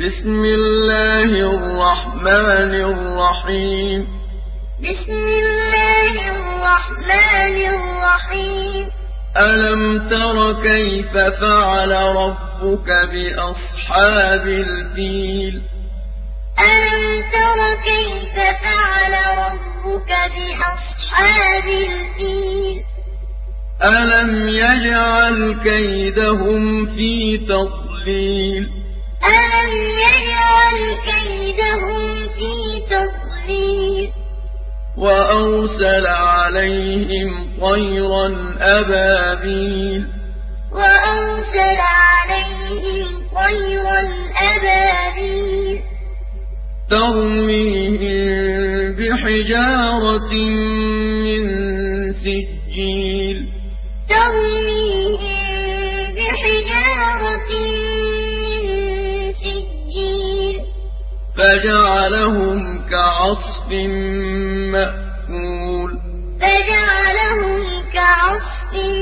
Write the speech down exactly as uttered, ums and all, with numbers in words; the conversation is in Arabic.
بسم الله الرحمن الرحيم بسم الله الرحمن الرحيم ألم تر كيف فعل ربك بأصحاب الفيل ألم تر كيف فعل ربك بأصحاب الفيل ألم يجعل كيدهم في تضليل ألم يجعل كيدهم في تضليل وأرسل عليهم طيرا أبابيل وأرسل عليهم طيرا أبابيل ترميهم بحجارة من سجيل ترميهم بحجارة من سجيل فجعلهم كعصف مأكول فجعلهم كعصف